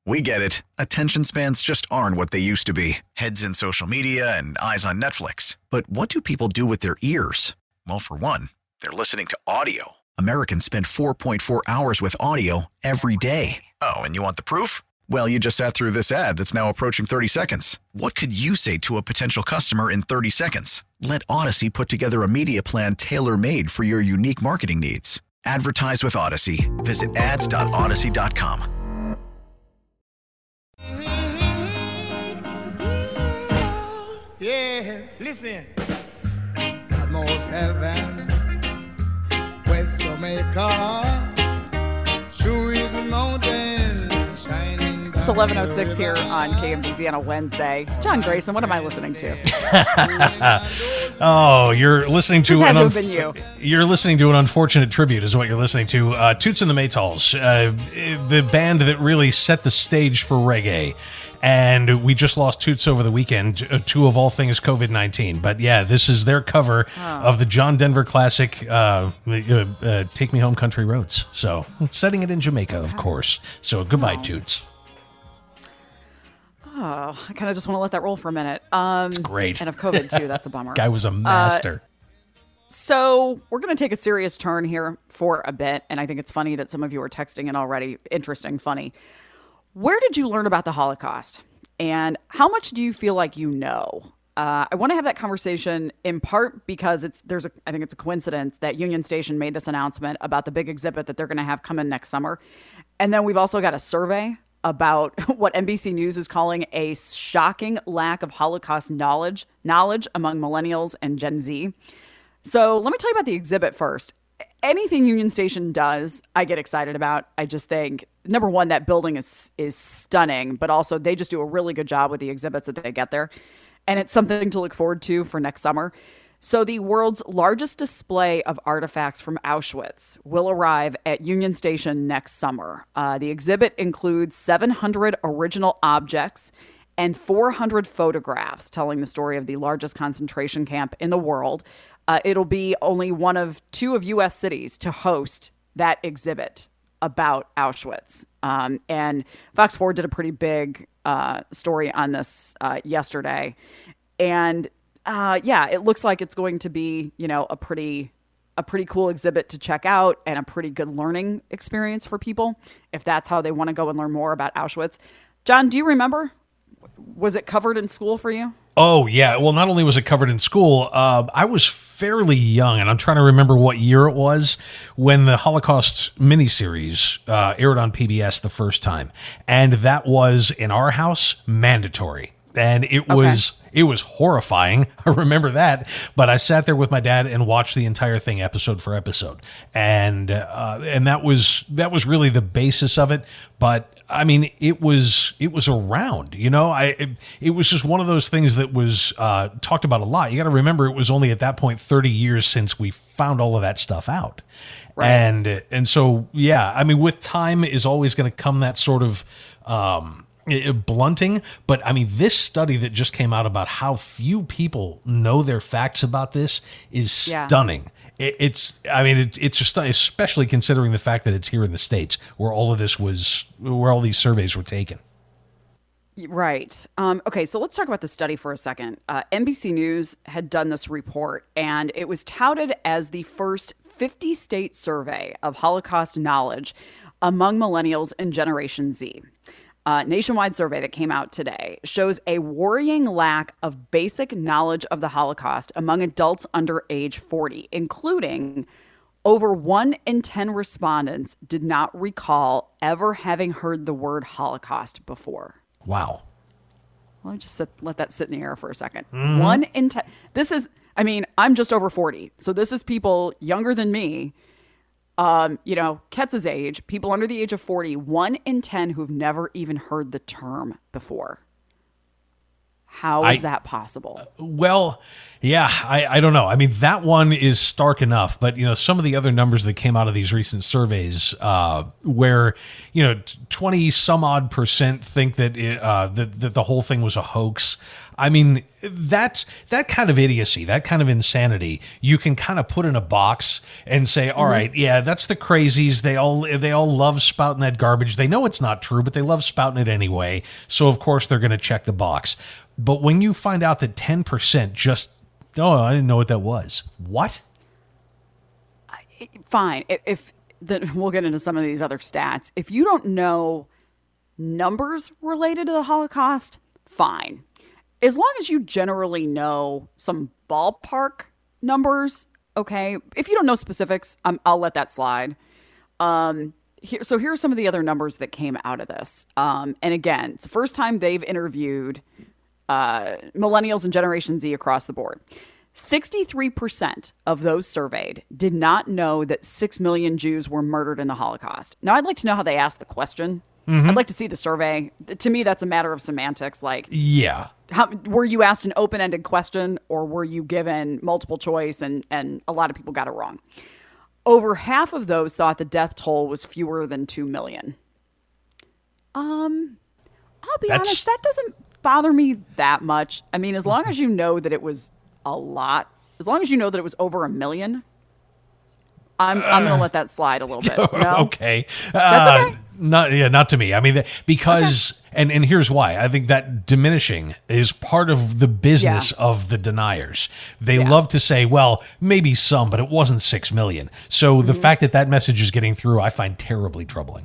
We get it. Attention spans just aren't what they used to be. Heads in social media and eyes on Netflix. But what do people do with their ears? Well, for one, they're listening to audio. Americans spend 4.4 hours with audio every day. Oh, and you want the proof? Well, you just sat through this ad that's now approaching 30 seconds. What could you say to a potential customer in 30 seconds? Let Odyssey put together a media plan tailor-made for your unique marketing needs. Advertise with Odyssey. Visit ads.odyssey.com. Yeah, listen. Almost heaven, West Jamaica, Chewy's mountain, shining. It's 11:06 here on KMBZ on a Wednesday. John Grayson, what am I listening to? Oh, you're listening to You're listening to an unfortunate tribute, is what you're listening to. Toots and the Maytals, the band that really set the stage for reggae. And we just lost Toots over the weekend, to of all things COVID-19. But yeah, this is their cover of the John Denver classic, Take Me Home Country Roads. So, setting it in Jamaica, of course. So, goodbye, Toots. Oh, I kind of just want to let that roll for a minute. It's great. And of COVID, too. That's a bummer. Guy was a master. So we're going to take a serious turn here for a bit. And I think it's funny that some of you are texting in already. Interesting, funny. Where did you learn about the Holocaust? And how much do you feel like you know? I want to have that conversation in part because I think it's a coincidence that Union Station made this announcement about the big exhibit that they're going to have come in next summer. And then we've also got a survey about what NBC News is calling a shocking lack of Holocaust knowledge among millennials and Gen Z. So let me tell you about the exhibit first. Anything Union Station does, I get excited about. I just think, number one, that building is stunning, but also they just do a really good job with the exhibits that they get there. And it's something to look forward to for next summer. So the world's largest display of artifacts from Auschwitz will arrive at Union Station next summer. The exhibit includes 700 original objects and 400 photographs telling the story of the largest concentration camp in the world. It'll be only one of two of U.S. cities to host that exhibit about Auschwitz. And Fox 4 did a pretty big story on this yesterday. And it looks like it's going to be, a pretty cool exhibit to check out and a pretty good learning experience for people if that's how they want to go and learn more about Auschwitz. John, do you remember? Was it covered in school for you? Oh, yeah. Well, not only was it covered in school, I was fairly young, and I'm trying to remember what year it was when the Holocaust miniseries aired on PBS the first time. And that was, in our house, mandatory. And it was horrifying. I remember that. But I sat there with my dad and watched the entire thing episode for episode. And that was really the basis of it. But I mean, it was around, it was just one of those things that was talked about a lot. You got to remember, it was only at that point 30 years since we found all of that stuff out. Right. And so, yeah, I mean, with time is always going to come that sort of blunting. But I mean, this study that just came out about how few people know their facts about this is stunning. It's just, especially considering the fact that it's here in the States where all these surveys were taken. Right. Okay, so let's talk about the study for a second. NBC News had done this report, and it was touted as the first 50-state survey of Holocaust knowledge among millennials and Generation Z. Nationwide survey that came out today shows a worrying lack of basic knowledge of the Holocaust among adults under age 40, including over 1 in 10 respondents did not recall ever having heard the word Holocaust before. Wow. Let me just let that sit in the air for a second. Mm-hmm. 1 in 10. I'm just over 40. So this is people younger than me. Ketz's age, people under the age of 40, 1 in 10 who've never even heard the term before. How is that possible? Well, yeah, I don't know. I mean, that one is stark enough, but some of the other numbers that came out of these recent surveys, where 20 some odd % think that that the whole thing was a hoax. I mean, that kind of idiocy, that kind of insanity, you can kind of put in a box and say, all right, yeah, that's the crazies. They all love spouting that garbage. They know it's not true, but they love spouting it anyway. So of course they're going to check the box. But when you find out that 10% just, oh, I didn't know what that was. What? Fine. We'll get into some of these other stats. If you don't know numbers related to the Holocaust, fine. As long as you generally know some ballpark numbers, okay? If you don't know specifics, I'll let that slide. Here are some of the other numbers that came out of this. And again, it's the first time they've interviewed millennials and Generation Z across the board. 63% of those surveyed did not know that 6 million Jews were murdered in the Holocaust. Now, I'd like to know how they asked the question. I'd like to see the survey. To me, that's a matter of semantics. Like, yeah, were you asked an open-ended question, or were you given multiple choice? And a lot of people got it wrong. Over half of those thought the death toll was fewer than 2 million. I'll be honest, that doesn't bother me that much. I mean, as long as you know that it was a lot, as long as you know that it was over 1 million, I'm going to let that slide a little bit. No? Okay. That's okay. Not to me. I mean, because, and here's why. I think that diminishing is part of the business of the deniers. They love to say, well, maybe some, but it wasn't 6 million. So the fact that message is getting through, I find terribly troubling.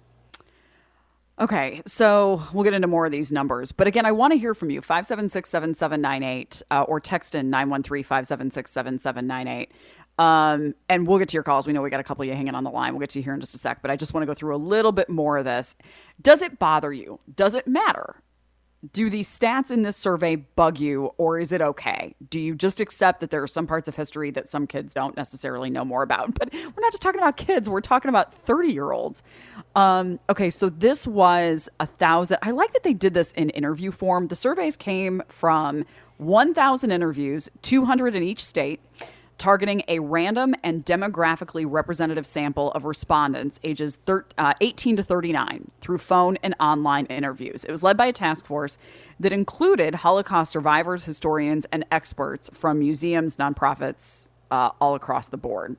Okay, so we'll get into more of these numbers. But again, I want to hear from you, 576-7798, or text in 913-576-7798. And we'll get to your calls. We know we got a couple of you hanging on the line. We'll get to you here in just a sec. But I just want to go through a little bit more of this. Does it bother you? Does it matter? Do these stats in this survey bug you, or is it okay? Do you just accept that there are some parts of history that some kids don't necessarily know more about? But we're not just talking about kids. We're talking about 30-year-olds. Okay, so this was 1,000. I like that they did this in interview form. The surveys came from 1,000 interviews, 200 in each state, targeting a random and demographically representative sample of respondents ages 18 to 39 through phone and online interviews. It was led by a task force that included Holocaust survivors, historians, and experts from museums, nonprofits, all across the board.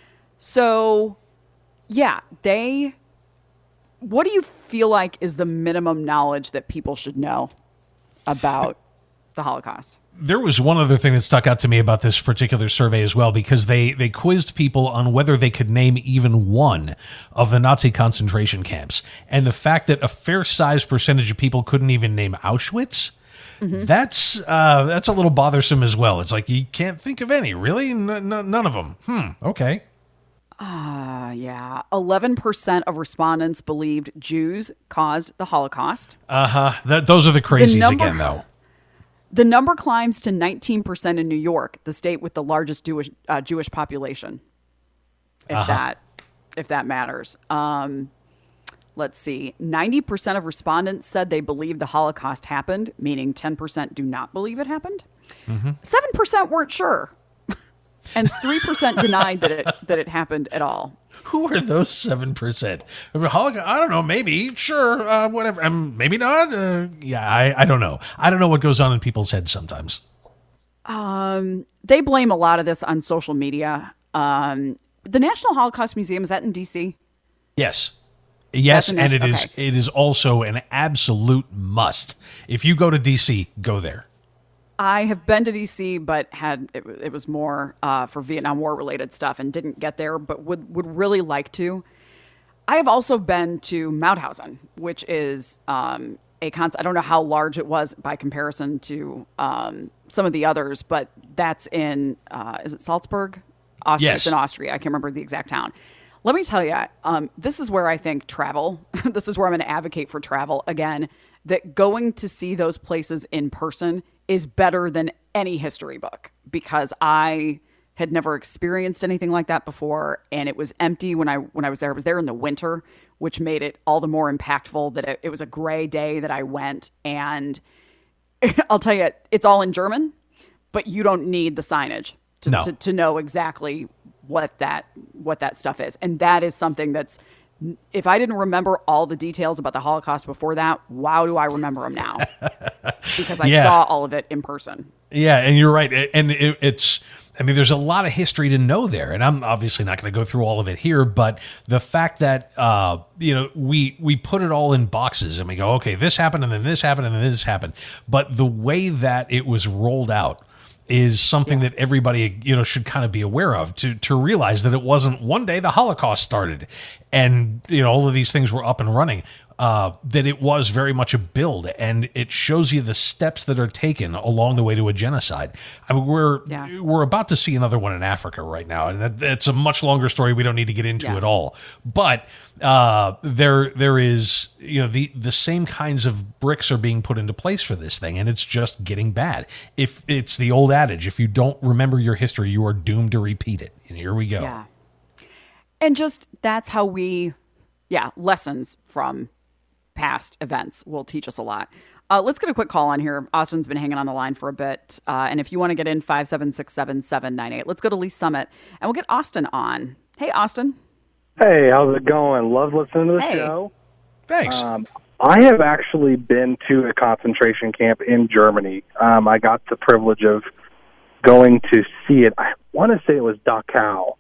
So, yeah, what do you feel like is the minimum knowledge that people should know about the Holocaust? There was one other thing that stuck out to me about this particular survey as well, because they quizzed people on whether they could name even one of the Nazi concentration camps. And the fact that a fair-sized percentage of people couldn't even name Auschwitz, that's a little bothersome as well. It's like, you can't think of any, really? None of them. Okay. Yeah. 11% of respondents believed Jews caused the Holocaust. Those are the crazies again, though. The number climbs to 19% in New York, the state with the largest Jewish population, if that matters. Let's see. 90% of respondents said they believed the Holocaust happened, meaning 10% do not believe it happened. 7% weren't sure, and 3% denied that it happened at all. Who are those 7%? I don't know. Maybe. Sure. Whatever. Maybe not. I don't know. I don't know what goes on in people's heads sometimes. They blame a lot of this on social media. The National Holocaust Museum, is that in D.C.? Yes. Yes, and it is also an absolute must. If you go to D.C., go there. I have been to D.C., but it was more for Vietnam War related stuff and didn't get there, but would really like to. I have also been to Mauthausen, which is a concept. I don't know how large it was by comparison to some of the others, but that's in, is it Salzburg? Austria. Yes. It's in Austria. I can't remember the exact town. Let me tell you, this is where I think travel, this is where I'm going to advocate for travel again, that going to see those places in person is better than any history book, because I had never experienced anything like that before, and it was empty when I was there. I was there in the winter, which made it all the more impactful that it was a gray day that I went, and I'll tell you, it's all in German, but you don't need the signage to know exactly what that stuff is. And that is something that's, if I didn't remember all the details about the Holocaust before that, wow, do I remember them now. because I saw all of it in person. Yeah, and you're right. And it's, I mean, there's a lot of history to know there, and I'm obviously not going to go through all of it here, but the fact that, we put it all in boxes and we go, okay, this happened and then this happened and then this happened. But the way that it was rolled out is something that everybody, should kind of be aware of, to realize that it wasn't one day the Holocaust started and, all of these things were up and running. That it was very much a build, and it shows you the steps that are taken along the way to a genocide. I mean, we're about to see another one in Africa right now, and that's a much longer story we don't need to get into at all. But there is, the same kinds of bricks are being put into place for this thing, and it's just getting bad. If it's the old adage, if you don't remember your history, you are doomed to repeat it. And here we go. Yeah, and just that's how we, lessons from past events will teach us a lot. Let's get a quick call on here. Austin's been hanging on the line for a bit. And if you want to get in, 576-7798. Let's go to Lee Summit, and we'll get Austin on. Hey, Austin. Hey, how's it going? Love listening to the show. Thanks. I have actually been to a concentration camp in Germany. I got the privilege of going to see it. I want to say it was Dachau,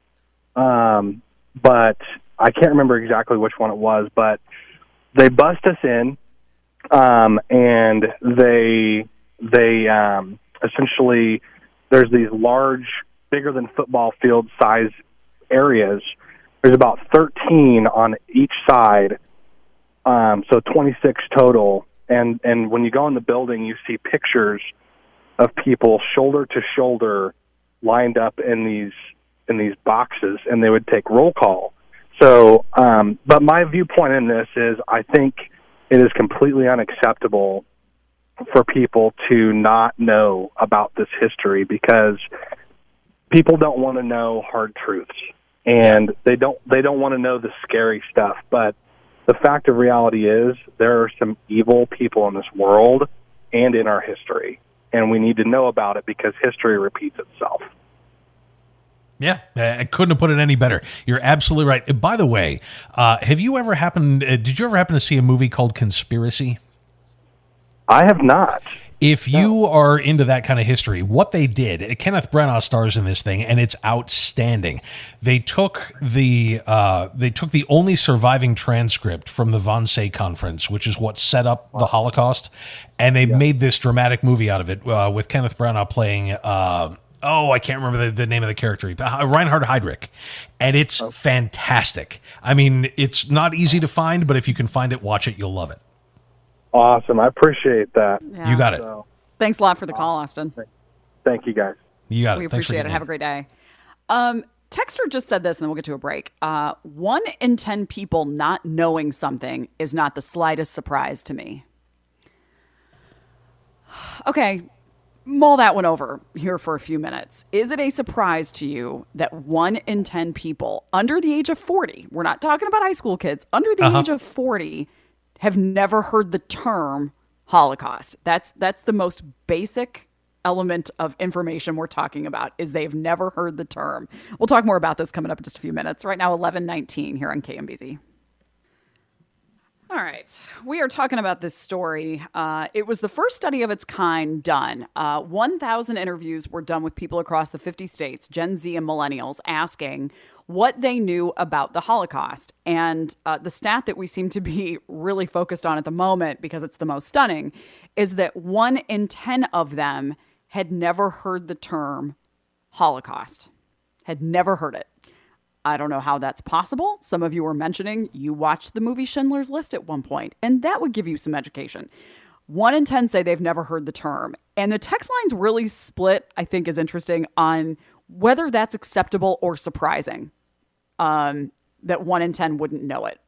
but I can't remember exactly which one it was, but they bust us in, and they essentially, there's these large, bigger than football field size areas. There's about 13 on each side, so 26 total. And when you go in the building, you see pictures of people shoulder to shoulder lined up in these boxes, and they would take roll call. So, but my viewpoint in this is I think it is completely unacceptable for people to not know about this history, because people don't want to know hard truths, and they don't want to know the scary stuff. But the fact of reality is there are some evil people in this world and in our history, and we need to know about it because history repeats itself. Yeah, I couldn't have put it any better. You're absolutely right. By the way, did you ever happen to see a movie called Conspiracy? I have not. If you are into that kind of history, what they did, Kenneth Branagh stars in this thing, and it's outstanding. They took the only surviving transcript from the Wannsee Conference, which is what set up the Holocaust, and they made this dramatic movie out of it with Kenneth Branagh playing. I can't remember the name of the character. Reinhard Heydrich. And it's fantastic. I mean, it's not easy to find, but if you can find it, watch it. You'll love it. Awesome. I appreciate that. Yeah. You got it. Thanks a lot for the call, Austin. Thank you, guys. You got it. We appreciate it. Have a great day. Texter just said this, and then we'll get to a break. 1 in 10 people not knowing something is not the slightest surprise to me. Okay. Mull that one over here for a few minutes. Is it a surprise to you that 1 in 10 people under the age of 40, we're not talking about high school kids, under the age of 40, have never heard the term Holocaust? That's the most basic element of information we're talking about, is they've never heard the term. We'll talk more about this coming up in just a few minutes. Right now, 11:19 here on KMBZ. All right. We are talking about this story. It was the first study of its kind done. 1,000 interviews were done with people across the 50 states, Gen Z and millennials, asking what they knew about the Holocaust. And the stat that we seem to be really focused on at the moment, because it's the most stunning, is that 1 in 10 of them had never heard the term Holocaust, had never heard it. I don't know how that's possible. Some of you were mentioning you watched the movie Schindler's List at one point, and that would give you some education. 1 in 10 say they've never heard the term. And the text line's really split, I think is interesting, on whether that's acceptable or surprising, that 1 in 10 wouldn't know it.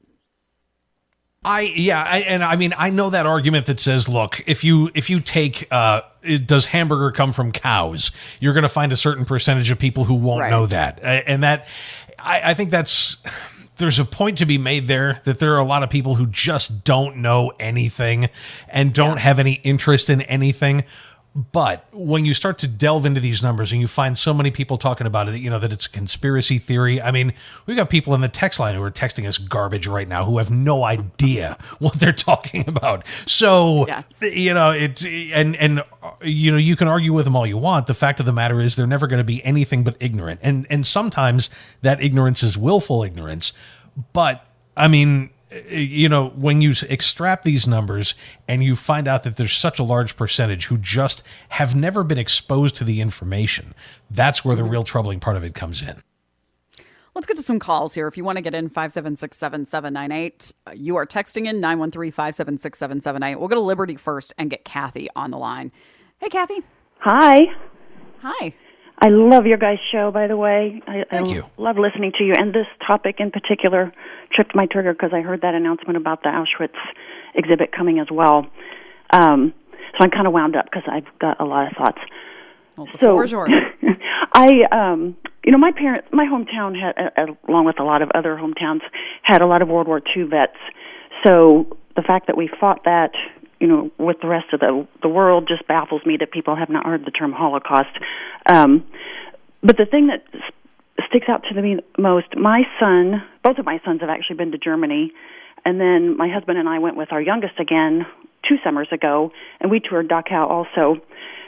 I know that argument that says, look, if you take, does hamburger come from cows? You're going to find a certain percentage of people who won't know that. And that, I think there's a point to be made there, that there are a lot of people who just don't know anything and don't have any interest in anything. But when you start to delve into these numbers and you find so many people talking about it, that it's a conspiracy theory. I mean, we've got people in the text line who are texting us garbage right now who have no idea what they're talking about. So, Yes. you can argue with them all you want. The fact of the matter is they're never going to be anything but ignorant. And sometimes that ignorance is willful ignorance. But, I mean, when you extract these numbers and you find out that there's such a large percentage who just have never been exposed to the information, that's where the real troubling part of it comes in. Let's get to some calls here. If you want to get in, 576-7798. You are texting in 913-576-7778. We'll go to Liberty first and get Kathy on the line. Hey, Kathy. Hi. Hi. I love your guys' show, by the way. Thank you. Love listening to you. And this topic in particular tripped my trigger because I heard that announcement about the Auschwitz exhibit coming as well. So I'm kind of wound up because I've got a lot of thoughts. Well, the floor is yours. My hometown had, along with a lot of other hometowns, had a lot of World War II vets. So the fact that we fought that, with the rest of the world just baffles me that people have not heard the term Holocaust. But the thing that sticks out to me most, both of my sons have actually been to Germany, and then my husband and I went with our youngest again 2 summers ago, and we toured Dachau also.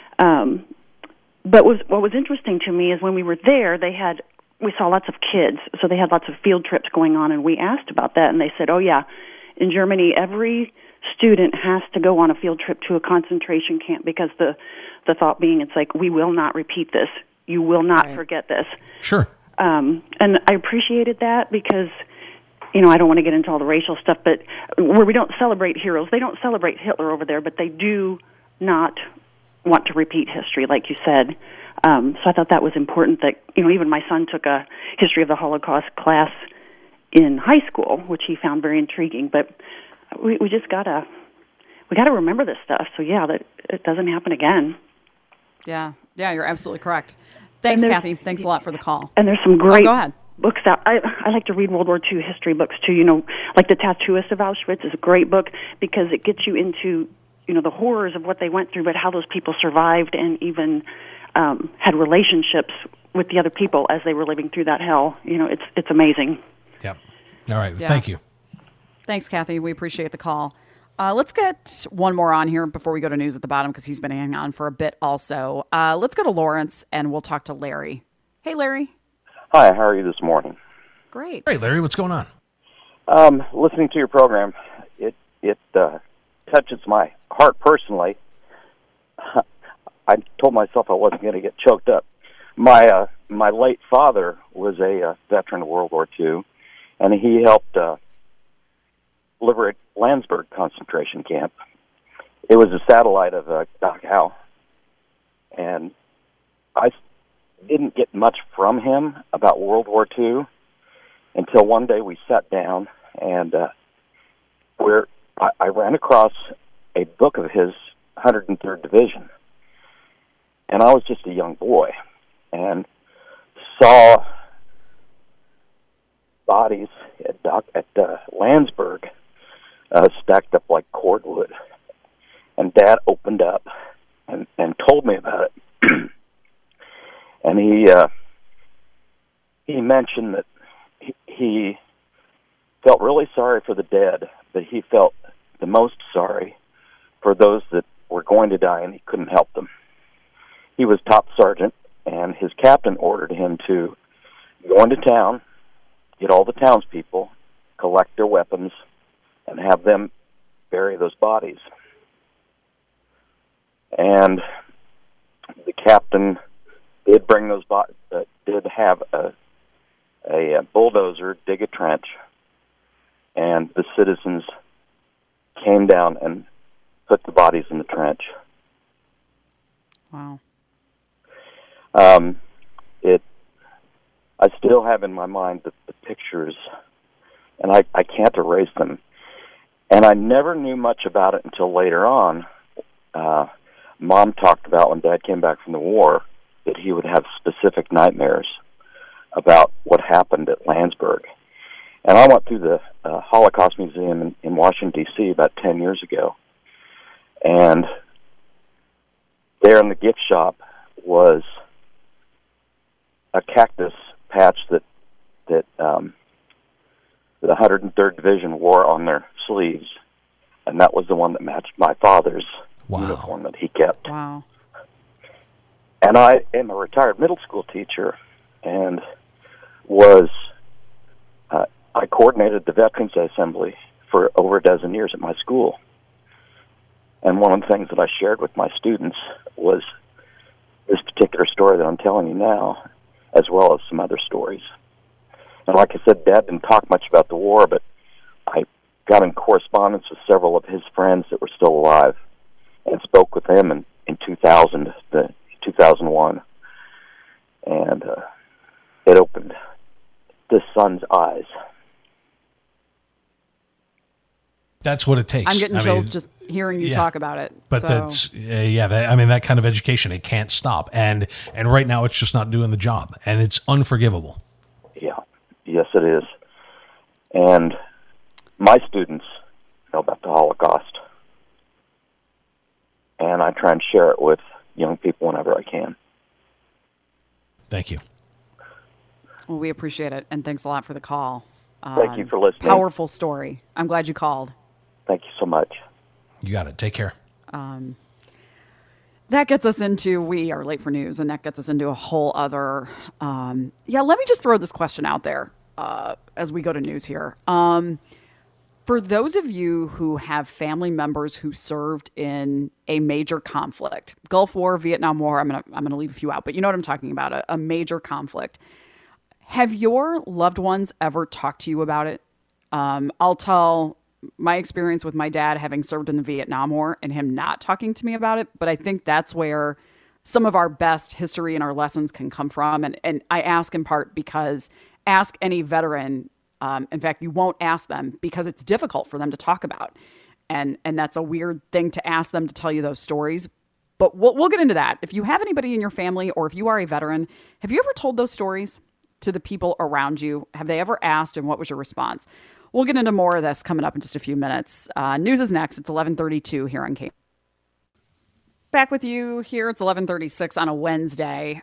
But what was interesting to me is when we were there, we saw lots of kids, so they had lots of field trips going on, and we asked about that, and they said, oh yeah, in Germany, every student has to go on a field trip to a concentration camp because the thought being it's like, we will not repeat this. You will not forget this. Sure. And I appreciated that because, I don't want to get into all the racial stuff, but where we don't celebrate heroes, they don't celebrate Hitler over there, but they do not want to repeat history, like you said. So I thought that was important that, even my son took a history of the Holocaust class in high school, which he found very intriguing, but we just gotta remember this stuff. So that it doesn't happen again. Yeah, you're absolutely correct. Thanks, Kathy. Thanks a lot for the call. And there's some great go ahead. books out. I like to read World War II history books too. Like The Tattooist of Auschwitz is a great book because it gets you into the horrors of what they went through, but how those people survived and even had relationships with the other people as they were living through that hell. It's amazing. Yep. All right. Yeah. Thank you. Thanks, Kathy. We appreciate the call. Let's get one more on here before we go to news at the bottom because he's been hanging on for a bit also. Let's go to Lawrence and we'll talk to Larry. Hey, Larry. Hi, how are you this morning? Great. Hey, Larry, what's going on? Listening to your program, it touches my heart personally. I told myself I wasn't going to get choked up. My late father was a veteran of World War II, and he helped liberate Landsberg concentration camp. It was a satellite of Dachau, and I didn't get much from him about World War II until one day we sat down and I ran across a book of his 103rd Division, and I was just a young boy and saw bodies at Landsberg stacked up like cordwood. And Dad opened up and told me about it. And he mentioned that he felt really sorry for the dead, but he felt the most sorry for those that were going to die and he couldn't help them. He was top sergeant, and his captain ordered him to go into town, get all the townspeople, collect their weapons, and have them bury those bodies. And the captain did bring those bodies, did have a bulldozer dig a trench, and the citizens came down and put the bodies in the trench. Wow. I still have in my mind the pictures, and I can't erase them. And I never knew much about it until later on. Mom talked about when Dad came back from the war that he would have specific nightmares about what happened at Landsberg. And I went through the Holocaust Museum in Washington, D.C. about 10 years ago. And there in the gift shop was a cactus patch that the 103rd Division wore on their sleeves, and that was the one that matched my father's uniform that he kept. Wow. And I am a retired middle school teacher, and was I coordinated the Veterans Assembly for over a dozen years at my school. And one of the things that I shared with my students was this particular story that I'm telling you now, as well as some other stories. And like I said, Dad didn't talk much about the war, but I got in correspondence with several of his friends that were still alive and spoke with them in 2001. And it opened the son's eyes. That's what it takes. I'm getting chills just hearing you talk about it. But that's that kind of education, it can't stop. And right now it's just not doing the job, and it's unforgivable. Yeah. Yes, it is. And my students know about the Holocaust, and I try and share it with young people whenever I can. Thank you. Well, we appreciate it, and thanks a lot for the call. Thank you for listening. Powerful story. I'm glad you called. Thank you so much. You got it. Take care. That gets us into, we are late for news, and that gets us into a whole other, let me just throw this question out there as we go to news here. For those of you who have family members who served in a major conflict, Gulf War, Vietnam War, I'm gonna leave a few out, but you know what I'm talking about, a major conflict. Have your loved ones ever talked to you about it? I'll tell my experience with my dad having served in the Vietnam War and him not talking to me about it, but I think that's where some of our best history and our lessons can come from. And I ask in part because ask any veteran. In fact, you won't ask them because it's difficult for them to talk about. And that's a weird thing to ask them to tell you those stories. But we'll get into that. If you have anybody in your family or if you are a veteran, have you ever told those stories to the people around you? Have they ever asked, and what was your response? We'll get into more of this coming up in just a few minutes. News is next. It's 11:32 here on K. Back with you here. It's 11:36 on a Wednesday.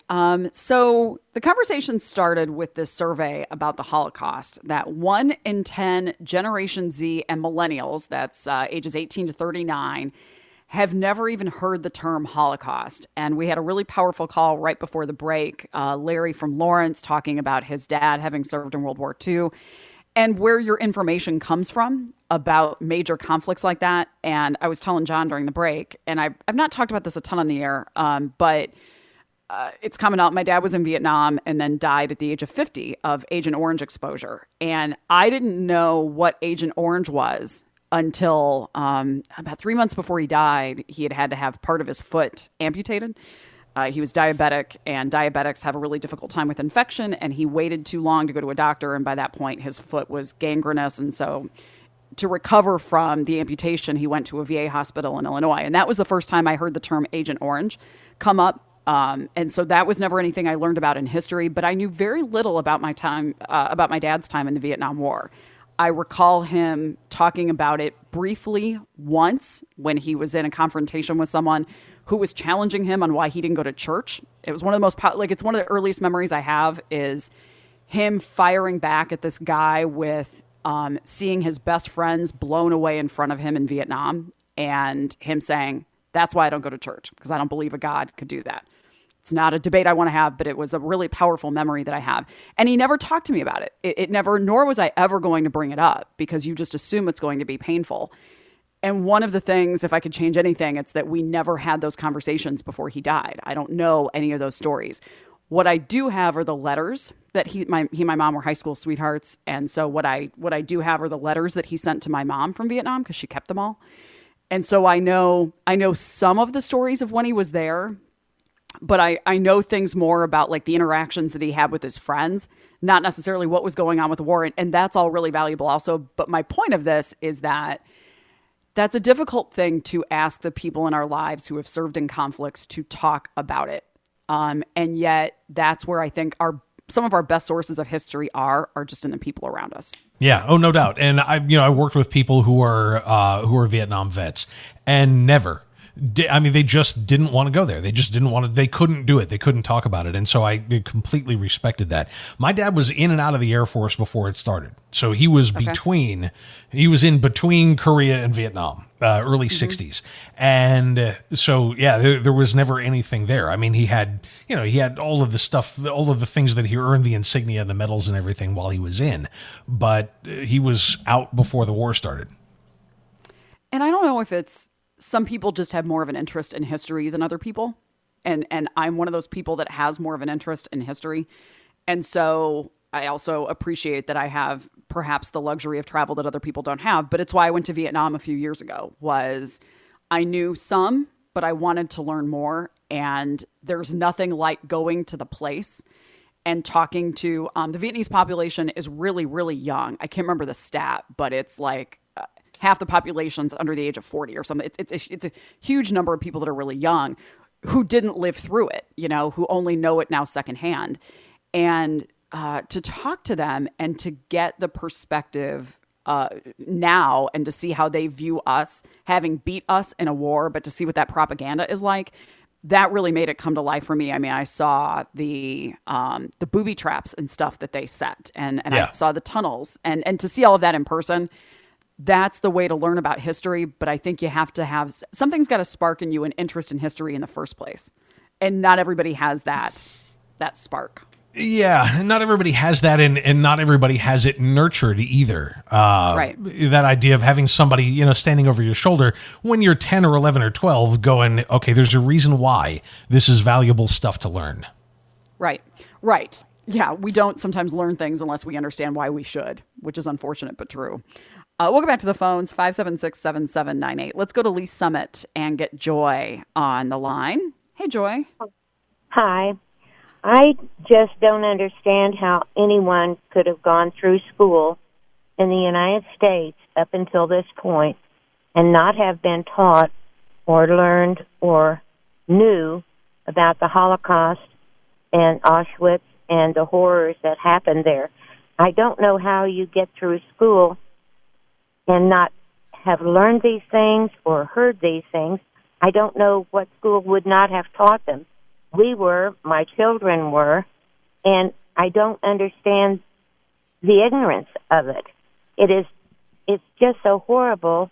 So the conversation started with this survey about the Holocaust, that 1 in 10 Generation Z and millennials, that's ages 18 to 39, have never even heard the term Holocaust. And we had a really powerful call right before the break. Larry from Lawrence talking about his dad having served in World War II. And where your information comes from about major conflicts like that. And I was telling John during the break, and I've not talked about this a ton on the air, but it's coming out. My dad was in Vietnam and then died at the age of 50 of Agent Orange exposure. And I didn't know what Agent Orange was until about 3 months before he died. He had to have part of his foot amputated. He was diabetic, and diabetics have a really difficult time with infection, and he waited too long to go to a doctor, and by that point, his foot was gangrenous, and so to recover from the amputation, he went to a VA hospital in Illinois, and that was the first time I heard the term Agent Orange come up, and so that was never anything I learned about in history, but I knew very little about my time, about my dad's time in the Vietnam War. I recall him talking about it briefly once when he was in a confrontation with someone who was challenging him on why he didn't go to church. It was one of the most, it's one of the earliest memories I have is him firing back at this guy with seeing his best friends blown away in front of him in Vietnam and him saying, that's why I don't go to church, because I don't believe a God could do that. It's not a debate I want to have, but it was a really powerful memory that I have. And he never talked to me about it. It never, nor was I ever going to bring it up, because you just assume it's going to be painful. And one of the things, if I could change anything, it's that we never had those conversations before he died. I don't know any of those stories. What I do have are the letters that he and my mom were high school sweethearts. And so what I do have are the letters that he sent to my mom from Vietnam, because she kept them all. And so I know some of the stories of when he was there, but I know things more about like the interactions that he had with his friends, not necessarily what was going on with the war. And that's all really valuable also. But my point of this is that that's a difficult thing to ask the people in our lives who have served in conflicts to talk about it. And yet that's where I think some of our best sources of history are just in the people around us. Yeah. Oh, no doubt. And I worked with people who are Vietnam vets, and never they just didn't want to go there. They just didn't want to. They couldn't do it. They couldn't talk about it. And so I completely respected that. My dad was in and out of the Air Force before it started. So he was in between Korea and Vietnam, early 60s. And so, yeah, there was never anything there. I mean, he had all of the stuff, all of the things that he earned, the insignia and the medals and everything while he was in, but he was out before the war started. And I don't know if it's, some people just have more of an interest in history than other people. And I'm one of those people that has more of an interest in history. And so I also appreciate that I have perhaps the luxury of travel that other people don't have. But it's why I went to Vietnam a few years ago, was I knew some, but I wanted to learn more. And there's nothing like going to the place and talking to, the Vietnamese population is really, really young. I can't remember the stat, but it's like half the population's under the age of 40 or something. It's a huge number of people that are really young who didn't live through it, who only know it now secondhand. And to talk to them and to get the perspective now and to see how they view us, having beat us in a war, but to see what that propaganda is like, that really made it come to life for me. I mean, I saw the booby traps and stuff that they set, and I saw the tunnels, and to see all of that in person, that's the way to learn about history. But I think you have to have, something's got to spark in you an interest in history in the first place. And not everybody has that spark. Yeah, not everybody has that, and not everybody has it nurtured either. Right. That idea of having somebody, standing over your shoulder when you're 10 or 11 or 12 going, okay, there's a reason why this is valuable stuff to learn. Right. Yeah, we don't sometimes learn things unless we understand why we should, which is unfortunate but true. We'll go back to the phones, 576-7798. Let's go to Lee Summit and get Joy on the line. Hey, Joy. Hi. I just don't understand how anyone could have gone through school in the United States up until this point and not have been taught or learned or knew about the Holocaust and Auschwitz and the horrors that happened there. I don't know how you get through school and not have learned these things or heard these things. I don't know what school would not have taught them. We were, my children were, and I don't understand the ignorance of it. It's just so horrible.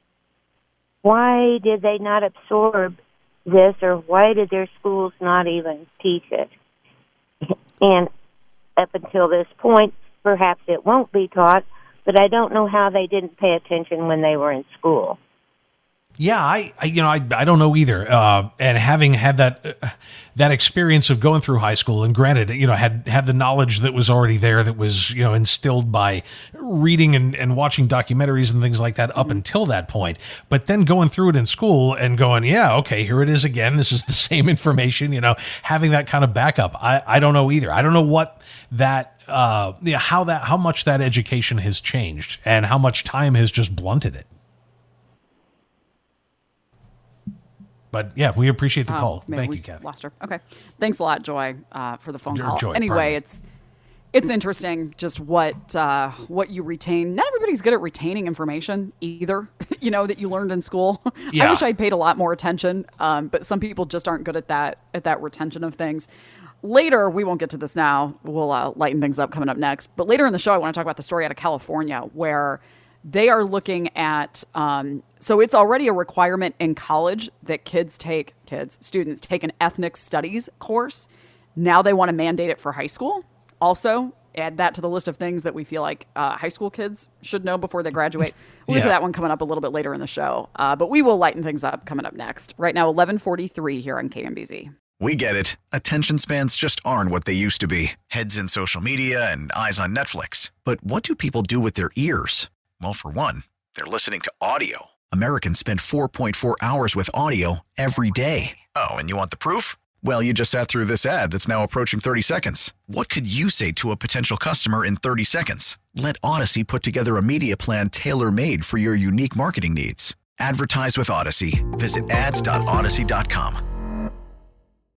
Why did they not absorb this, or why did their schools not even teach it? And up until this point, perhaps it won't be taught, but I don't know how they didn't pay attention when they were in school. Yeah, I don't know either. And having had that experience of going through high school, and granted, had the knowledge that was already there, that was, instilled by reading and watching documentaries and things like that up until that point. But then going through it in school and going, yeah, okay, here it is again. This is the same information, having that kind of backup. I don't know either. I don't know what that, how much that education has changed and how much time has just blunted it. But yeah, we appreciate the call. Thank you, Kathy. Lost her. Okay. Thanks a lot, Joy, for the phone call. Joy, anyway, it's interesting just what you retain. Not everybody's good at retaining information either, that you learned in school. Yeah. I wish I'd paid a lot more attention, but some people just aren't good at that retention of things. Later, we won't get to this now. We'll lighten things up coming up next. But later in the show, I want to talk about the story out of California where they are looking at, so it's already a requirement in college that students take an ethnic studies course. Now they want to mandate it for high school. Also, add that to the list of things that we feel like high school kids should know before they graduate. We'll get to that one coming up a little bit later in the show. But we will lighten things up coming up next. Right now, 11:43 here on KMBZ. We get it. Attention spans just aren't what they used to be. Heads in social media and eyes on Netflix. But what do people do with their ears? Well, for one, they're listening to audio. Americans spend 4.4 hours with audio every day. Oh, and you want the proof? Well, you just sat through this ad that's now approaching 30 seconds. What could you say to a potential customer in 30 seconds? Let Odyssey put together a media plan tailor-made for your unique marketing needs. Advertise with Odyssey. Visit ads.odyssey.com.